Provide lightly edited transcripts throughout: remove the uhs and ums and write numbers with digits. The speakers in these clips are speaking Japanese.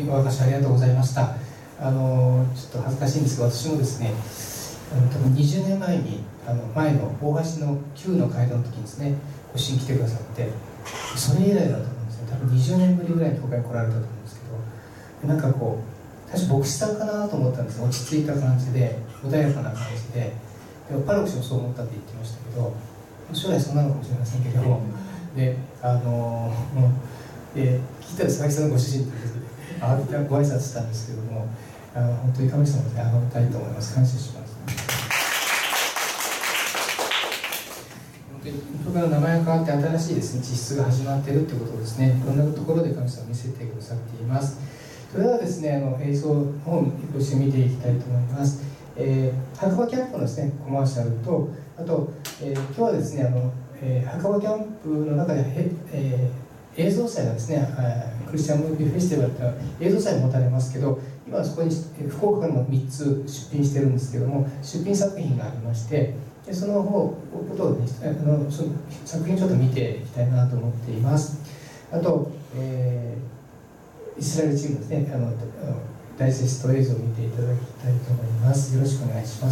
私ありがとうございました。ちょっと恥ずかしいんですが、私もですね、多分20年前に前の大橋の旧の街道の時にですね、ご一緒に来てくださって、それ以来だと思うんですね。多分20年ぶりぐらいに教会に来られたと思うんですけど、なんかこう最初牧師さんかなと思ったんです。落ち着いた感じで穏やかな感じで、パロク氏もそう思ったって言ってましたけど、将来そんなのかもしれませんけども、で聞いたら佐々木さんのご主人ということでご挨拶したんですけども、本当に神様で崇めたいと思います。感謝します。本当に教会の名前が変わって新しいですね、実質が始まっているということをですね、いろんなところで神様を見せてくださっています。それではですね、映像の方をご一緒に見ていきたいと思います。白馬キャンプのですね、コマーシャルと、あと、今日はですね、白馬キャンプの中で映像祭がですね、クリスチャンムービーフェスティバルというのは映像祭を持たれますけど、今そこに福岡からも3つ出品してるんですけども、出品作品がありまして、でそのことを、ね、その作品をちょっと見ていきたいなと思っています。あと、イスラエルチームですね、ダイジェスト映像を見ていただきたいと思います。よろしくお願いします。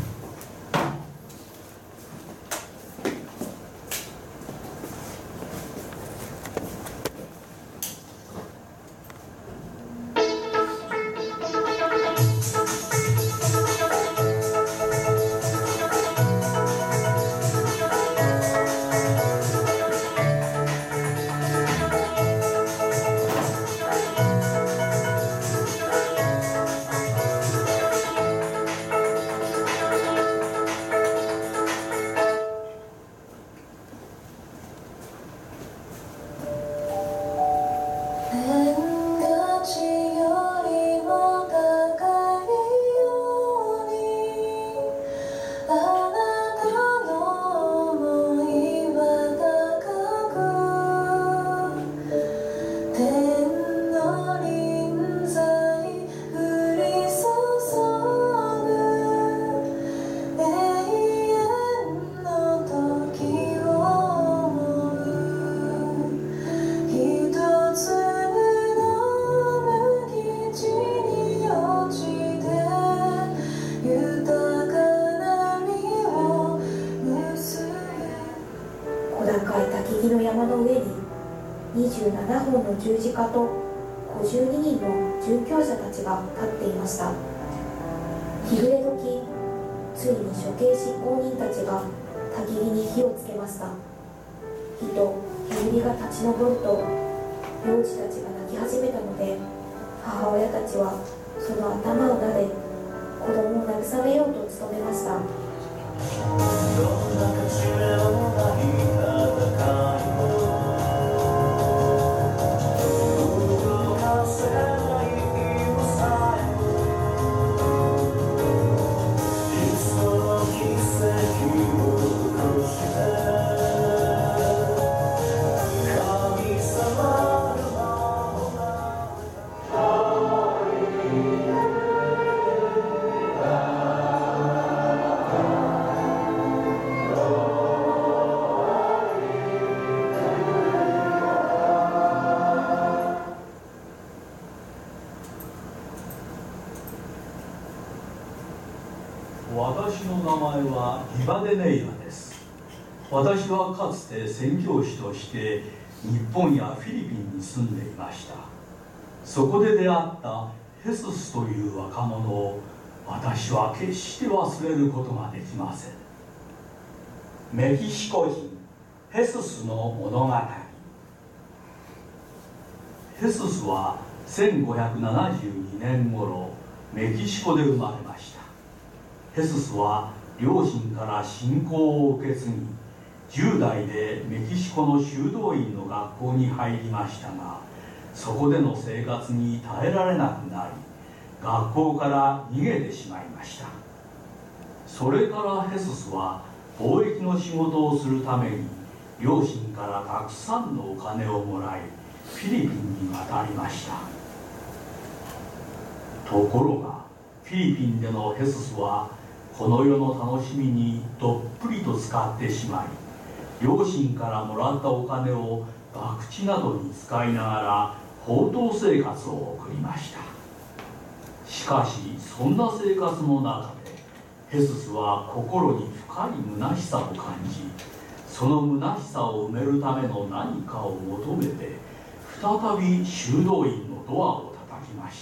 27本の十字架と52人の殉教者たちが立っていました。日暮れ時、ついに処刑執行人たちが焚き火に火をつけました。火と煙が立ち上ると、幼児たちが泣き始めたので、母親たちはその頭を撫で、子供を慰めようと努めました。どんな勝ち目もない戦いも私の名前はリバデネイラです。私はかつて宣教師として日本やフィリピンに住んでいました。そこで出会ったヘススという若者を私は決して忘れることができません。メキシコ人ヘススの物語。ヘススは1572年頃メキシコで生まれました。ヘススは両親から信仰を受け継ぎ、10代でメキシコの修道院の学校に入りましたが、そこでの生活に耐えられなくなり、学校から逃げてしまいました。それからヘススは貿易の仕事をするために両親からたくさんのお金をもらい、フィリピンに渡りました。ところがフィリピンでのヘススはこの世の楽しみにどっぷりと使ってしまい、両親からもらったお金を博打などに使いながら放蕩生活を送りました。しかしそんな生活の中でヘススは心に深い虚しさを感じ、その虚しさを埋めるための何かを求めて再び修道院のドアを叩きました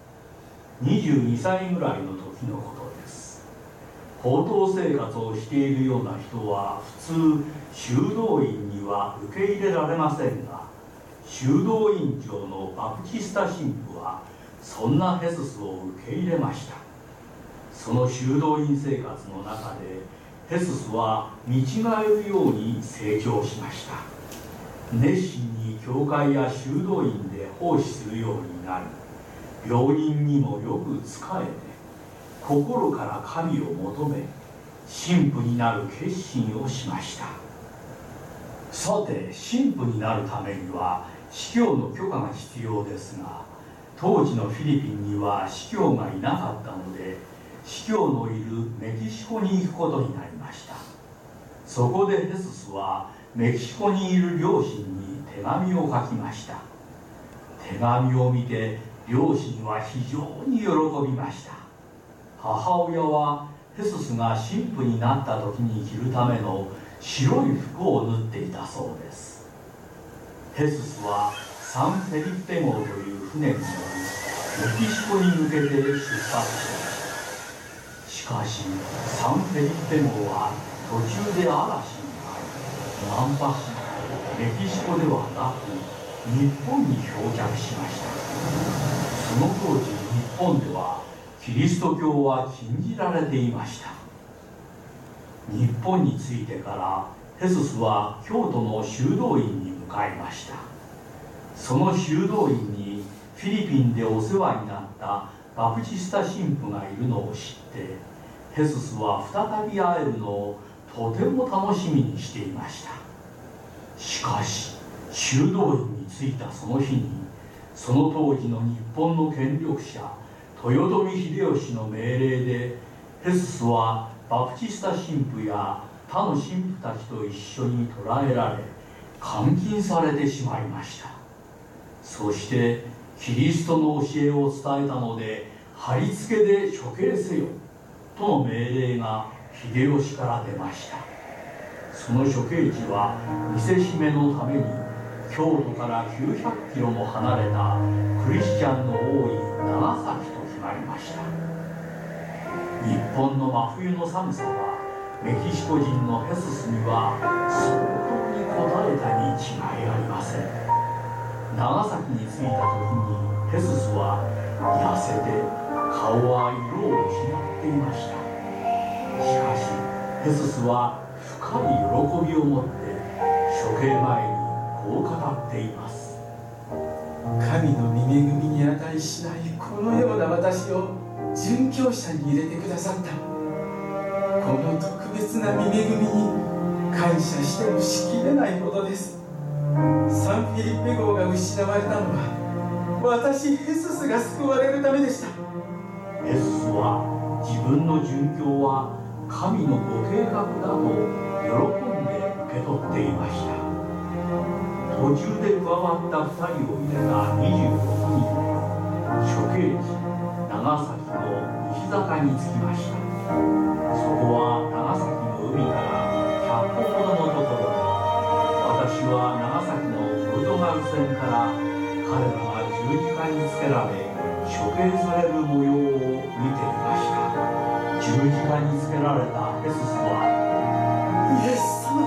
。22歳ぐらいの時のことです。放蕩生活をしているような人は普通修道院には受け入れられませんが、修道院長のバプチスタ神父はそんなヘススを受け入れました。その修道院生活の中でヘススは見違えるように成長しました。熱心に教会や修道院で奉仕するようになり、病人にもよく仕えて心から神を求め神父になる決心をしました。さて、神父になるためには司教の許可が必要ですが、当時のフィリピンには司教がいなかったので、司教のいるメキシコに行くことになりました。そこでヘススはメキシコにいる両親に手紙を書きました。手紙を見て両親は非常に喜びました。母親はヘススが神父になった時に着るための白い服を縫っていたそうです。ヘススはサンフェリッペ号という船に乗り、メキシコに向けて出発しました。しかしサンフェリッペ号は途中で嵐になり、難破しメキシコではなく日本に漂着しました。その当時日本ではキリスト教は禁じられていました。日本に着いてからヘススは京都の修道院に向かいました。その修道院にフィリピンでお世話になったバプチスタ神父がいるのを知って、ヘススは再び会えるのをとても楽しみにしていました。しかし修道院に着いたその日に、その当時の日本の権力者豊臣秀吉の命令でヘススはバプチスタ神父や他の神父たちと一緒に捕らえられ監禁されてしまいました。そしてキリストの教えを伝えたので貼り付けで処刑せよとの命令が秀吉から出ました。その処刑地は見せしめのために京都から900キロも離れたクリスチャンの多い長崎と決まりました。日本の真冬の寒さはメキシコ人のヘススには相当に応えたに違いありません。長崎に着いた時にヘススは痩せて顔は色を失っていました。しかしヘススは深い喜びを持って処刑前にこう語っています。 神の御恵みに値しないこのような私を殉教者に入れてくださったこの特別な御恵みに感謝してもしきれないほどです。サンフィリッペ号が失われたのは私ヘススが救われるためでした。 ヘススは自分の殉教は神のご計画だと喜んで受け取っていました。途中で加わった2人を入れた26人は処刑地長崎の西坂に着きました。そこは長崎の海から100歩ほどのところで、私は長崎のポルトガル船から彼らが十字架につけられ処刑される模様を見ていました。十字架につけられたヘススはイエス様、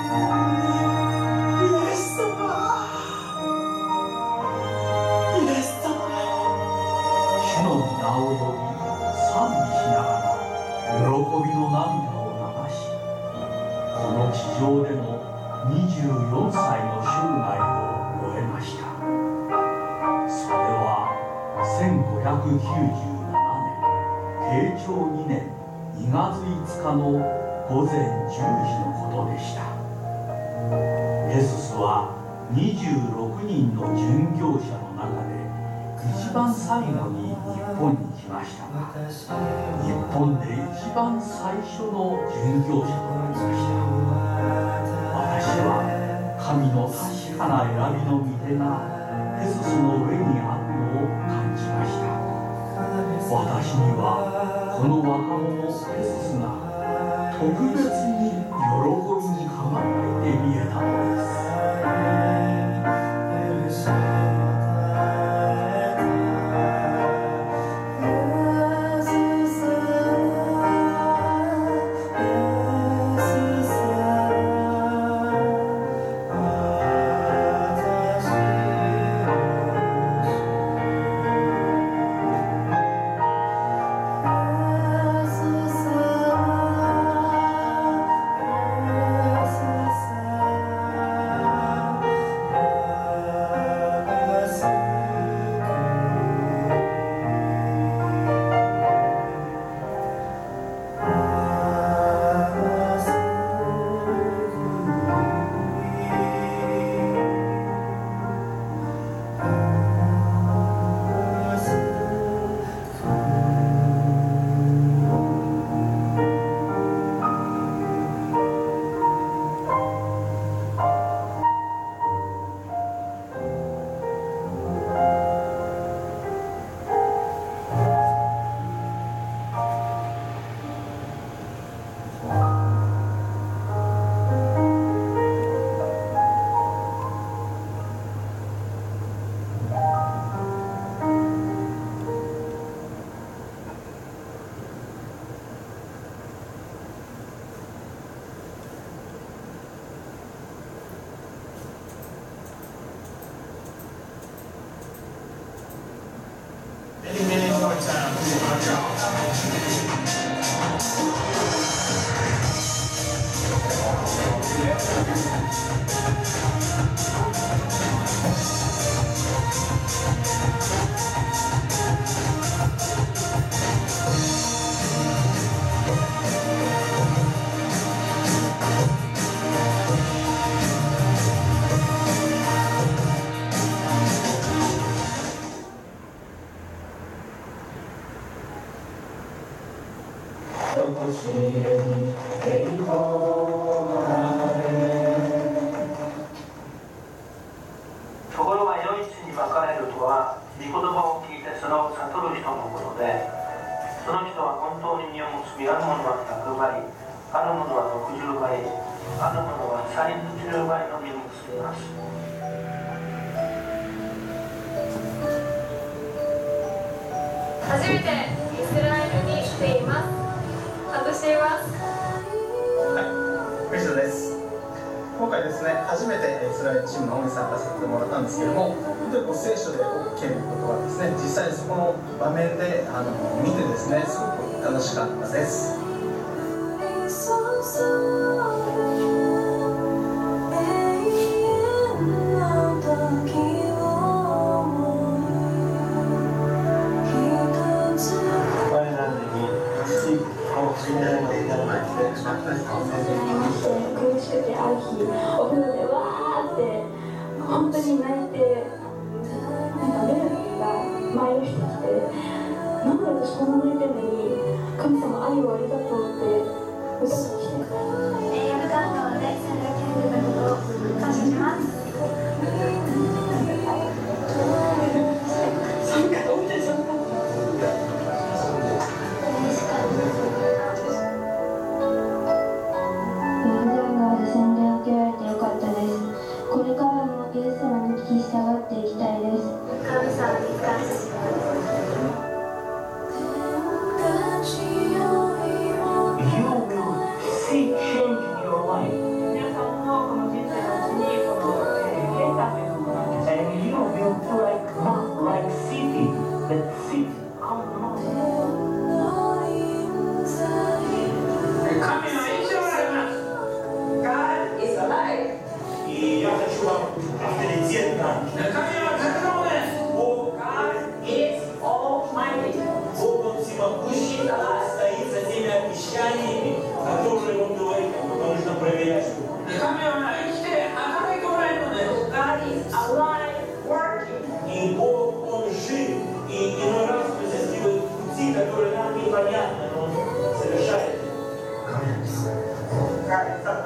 イエス様、イエス様、 主の皆を呼び賛美しながら喜びの涙を流し、この地上での24歳の生涯を終えました。それは1597年慶長2年2月5日の午前10時のことでした。ヘススは26人の殉教者の中で一番最後に日本に来ましたが、日本で一番最初の殉教者となりました。私は神の確かな選びの御手がヘススの上にあるのを感じました。私にはこの若者ヘススが特別に喜びに輝いて見えたのです。 ところが良い地に分かれるとは御言葉を聞いてそれを悟る人のことで、その人は本当に実を結び、あるものは100倍、あるものは60倍、あるものは30倍の実を結びます。 初めてイスラエルに来ています。感動しています。 藤田です。今回ですね、初めてイスラエルチームの方に参加させてもらったんですけども、本当に聖書で OK のことはですね、実際にそこの場面で見てですね、すごく楽しかったです。 苦しくてある日、お風呂でわーって本当に泣いて、なんか目が舞い落ちてきて、なんで私こんな泣いてるのに神様愛をありがとうって歌ってきて、 ヨルダン川で参加してくれたことを感謝します。 これからもイエス様に聞き従っていきたいです。 神様に感謝します。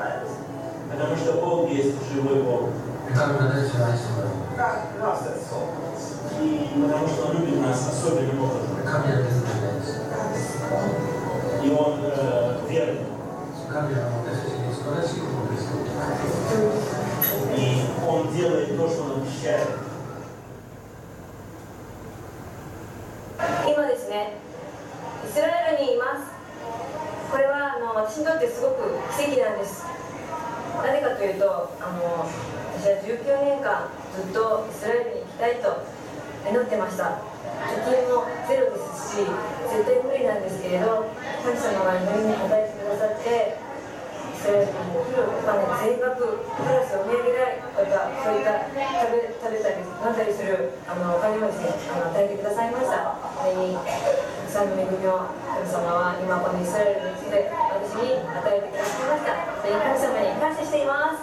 Потому что Бог есть живой Бог. Как нас это Rudy nas sobie wymowy. Kamil jest I on wierny. Kamil też jest skolecznie I on делает то, что он обещает. 今ですね、イスラエルにいます。これは私にとってすごく奇跡なんです。なぜかというと、私は19年間ずっとイスラエルに行きたいと祈ってました。貯金もゼロですし、絶対無理なんですけれど、神様が祈りに応えてくださって、イスラエルに来るお金全額プラスお土産代とか、そういった食べたり飲んだりするお金をですね、与えてくださいました。それにたくさんの恵みを神様は今このイスラエルの地で私に与えてくださいました。それに神様に感謝しています。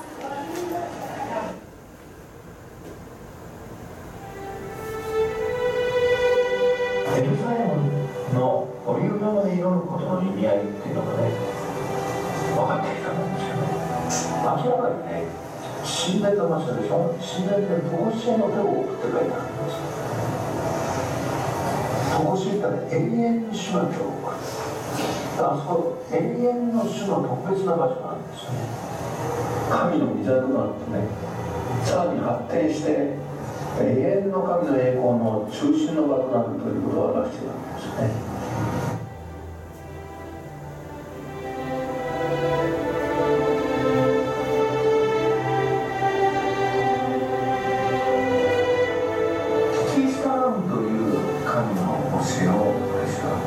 エルサレムのオリーブ山で祈ることの意味合いっていうのがね、分かってきたんですよね。明らかにね、神殿の場所でしょ。神殿で常しえの手を置くって書いてあるんですよ。常しえってね、永遠に主の手を置く。あそこ、永遠の主の特別な場所なんですよね。神の御座となるとね、さらに発展して、永遠の神の栄光の中心の場となるということを表しているわけですね。キリスタンという神の教えを私は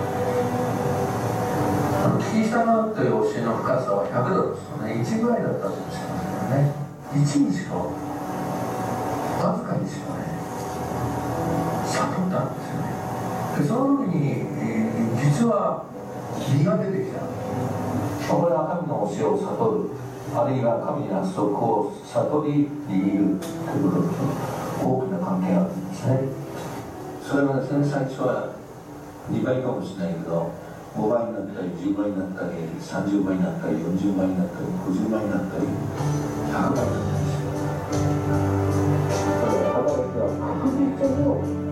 学んだ。キリスタンという教えの深さは100度ですよね。1ぐらいだったかもしれませんね。1にしろわずかにしろね、悟ったんですよね。でその時に、実は義が出てきた。これは神の教えを悟る、あるいは神の約束を悟り握るということと大きな関係があるんですね。それはですね、最初は2倍かもしれないけど、5倍になったり10倍になったり30倍になったり40倍になったり50倍になったり100倍になったりします。確実に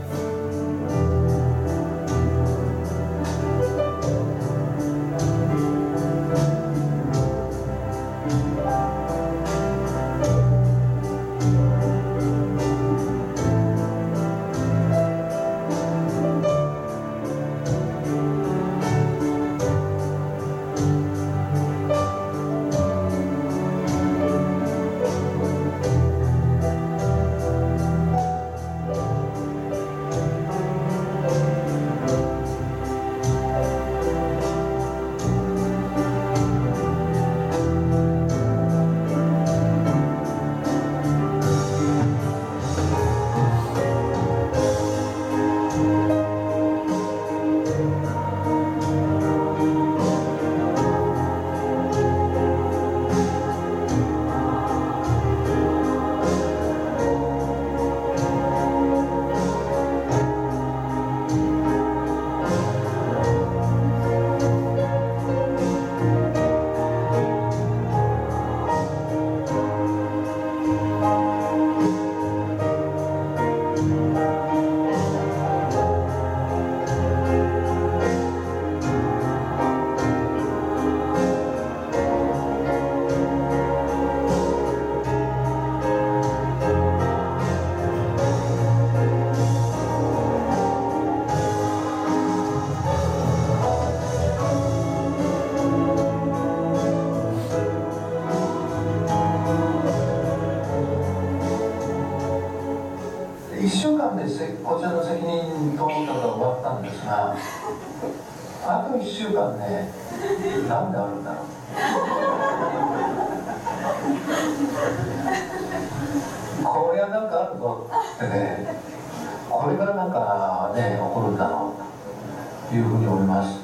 1週間でこちらの責任と思ったことが終わったんですが、あと1週間ね、なんであるんだろう。これはなんかあるぞってね、これからなんかね、起こるんだろうというふうに思います。